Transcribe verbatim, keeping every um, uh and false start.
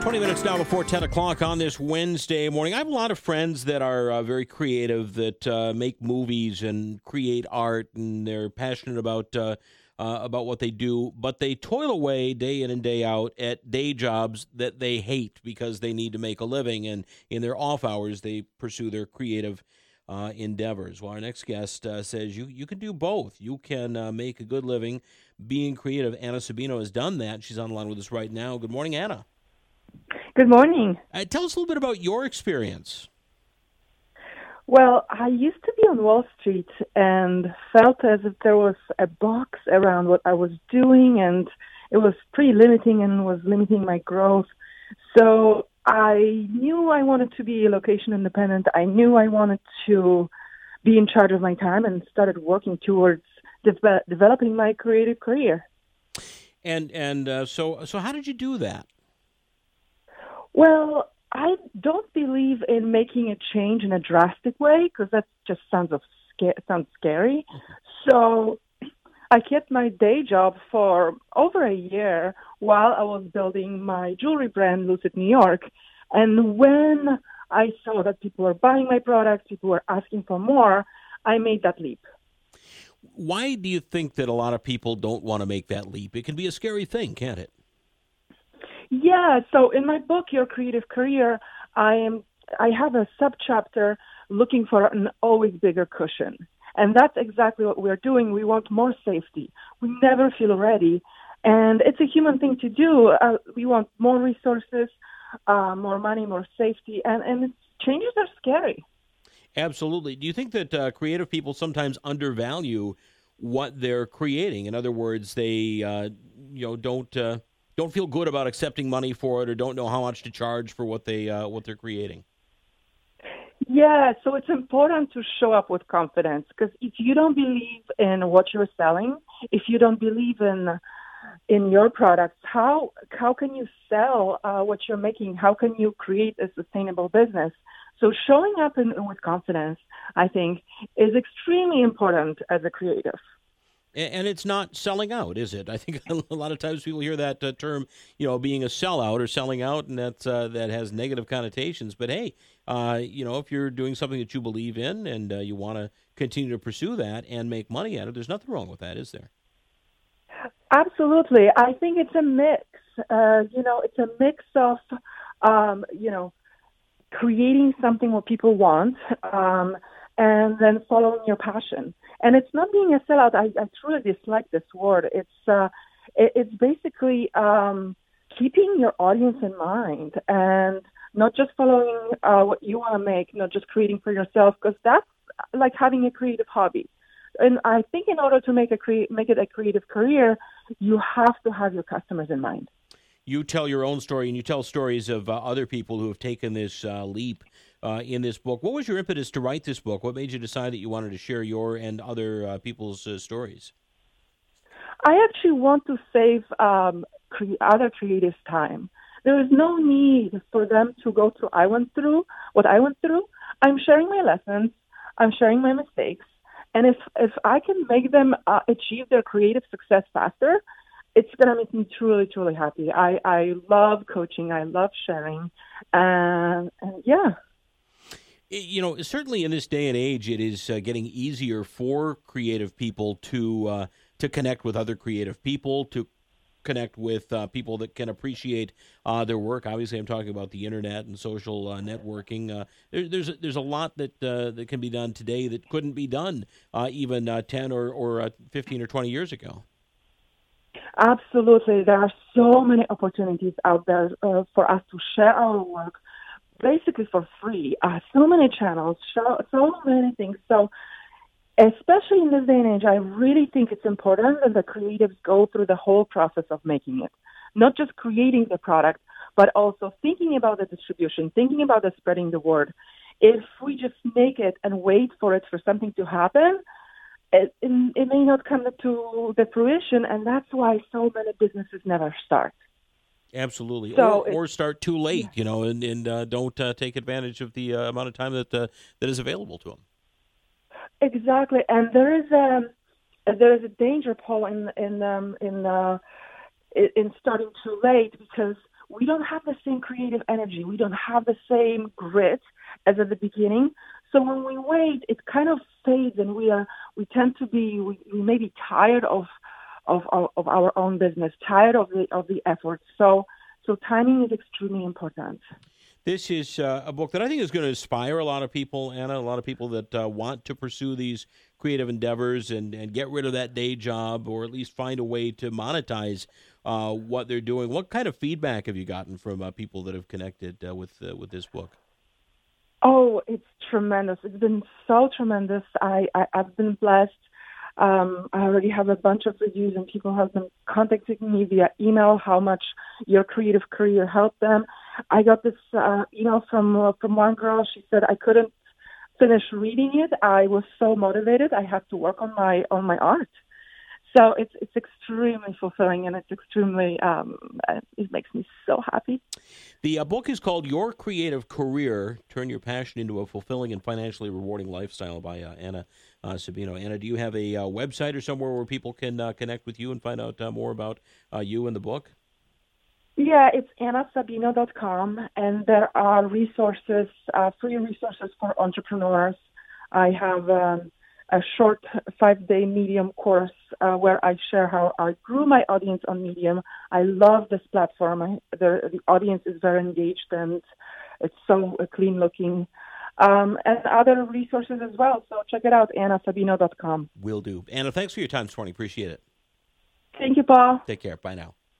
twenty minutes now before ten o'clock on this Wednesday morning. I have a lot of friends that are uh, very creative, that uh, make movies and create art, and they're passionate about uh, uh, about what they do, but they toil away day in and day out at day jobs that they hate because they need to make a living, and in their off hours, they pursue their creative uh, endeavors. Well, our next guest uh, says you, you can do both. You can uh, make a good living being creative. Anna Sabino has done that. She's on the line with us right now. Good morning, Anna. Good morning. Uh, tell us a little bit about your experience. Well, I used to be on Wall Street and felt as if there was a box around what I was doing, and it was pretty limiting and was limiting my growth. So I knew I wanted to be location independent. I knew I wanted to be in charge of my time, and started working towards de- developing my creative career. And and uh, so so how did you do that? Well, I don't believe in making a change in a drastic way, because that just sounds of sca- sounds scary. So I kept my day job for over a year while I was building my jewelry brand, Lucid New York. And when I saw that people were buying my products, people were asking for more, I made that leap. Why do you think that a lot of people don't want to make that leap? It can be a scary thing, can't it? Yeah, so in my book, Your Creative Career, I am I have a subchapter looking for an always bigger cushion. And that's exactly what we're doing. We want more safety. We never feel ready. And it's a human thing to do. Uh, we want more resources, uh, more money, more safety. And, and it's, changes are scary. Absolutely. Do you think that uh, creative people sometimes undervalue what they're creating? In other words, they uh, you know don't... Uh, don't feel good about accepting money for it, or don't know how much to charge for what they uh, what they're creating? Yeah, so it's important to show up with confidence, because if you don't believe in what you're selling, if you don't believe in in your products, how how can you sell uh, what you're making? How can you create a sustainable business? So showing up in, with confidence, I think, is extremely important as a creative. And it's not selling out, is it? I think a lot of times people hear that uh, term, you know, being a sellout or selling out, and that's, uh, that has negative connotations. But, hey, uh, you know, if you're doing something that you believe in, and uh, you want to continue to pursue that and make money at it, there's nothing wrong with that, is there? Absolutely. I think it's a mix. Uh, you know, it's a mix of, um, you know, creating something what people want, um, and then following your passion. And it's not being a sellout. I, I truly dislike this word. It's uh, it, it's basically um, keeping your audience in mind, and not just following uh, what you want to make, not just creating for yourself, because that's like having a creative hobby. And I think in order to make a cre- make it a creative career, you have to have your customers in mind. You tell your own story, and you tell stories of uh, other people who have taken this uh, leap uh, in this book. What was your impetus to write this book? What made you decide that you wanted to share your and other uh, people's uh, stories? I actually want to save um, cre- other creatives time. There is no need for them to go through I went through what I went through. I'm sharing my lessons. I'm sharing my mistakes. And if, if I can make them uh, achieve their creative success faster, it's going to make me truly, truly happy. I, I love coaching. I love sharing. And, and yeah. You know, certainly in this day and age, it is uh, getting easier for creative people to uh, to connect with other creative people, to connect with uh, people that can appreciate uh, their work. Obviously, I'm talking about the internet and social uh, networking. Uh, there, there's a, there's a lot that uh, that can be done today that couldn't be done uh, even uh, ten or or uh, fifteen or twenty years ago. Absolutely. There are so many opportunities out there uh, for us to share our work, basically for free. Uh, so many channels, so, so many things. So especially in this day and age, I really think it's important that the creatives go through the whole process of making it, not just creating the product, but also thinking about the distribution, thinking about the spreading the word. If we just make it and wait for it for something to happen, It, it may not come to the fruition, and that's why so many businesses never start. Absolutely, So or, or start too late, you know, and, and uh, don't uh, take advantage of the uh, amount of time that uh, that is available to them. Exactly, and there is a there is a danger, Paul, in in um, in uh, in starting too late, because we don't have the same creative energy. We don't have the same grit as at the beginning. So when we wait, it kind of fades, and we are we tend to be we, we may be tired of of of our own business, tired of the of the effort. So so timing is extremely important. This is uh, a book that I think is going to inspire a lot of people, Anna, a lot of people that uh, want to pursue these creative endeavors and, and get rid of that day job, or at least find a way to monetize uh, what they're doing. What kind of feedback have you gotten from uh, people that have connected uh, with uh, with this book? Oh, it's tremendous. It's been so tremendous. I, I, I've been blessed. Um, I already have a bunch of reviews, and people have been contacting me via email how much your creative career helped them. I got this uh, email from uh, from one girl. She said, I couldn't finish reading it. I was so motivated. I had to work on my on my art. So it's it's extremely fulfilling, and it's extremely um, it makes me so happy. The uh, book is called Your Creative Career: Turn Your Passion into a Fulfilling and Financially Rewarding Lifestyle by uh, Anna uh, Sabino. Anna, do you have a uh, website or somewhere where people can uh, connect with you and find out uh, more about uh, you and the book? Yeah, it's anna sabino dot com, and there are resources, uh, free resources for entrepreneurs. I have um, a short five-day Medium course uh, where I share how I grew my audience on Medium. I love this platform. I, the, the audience is very engaged, and it's so uh, clean-looking. Um, and other resources as well. So check it out, anna sabino dot com. Will do. Anna, thanks for your time this morning. Appreciate it. Thank you, Paul. Take care. Bye now.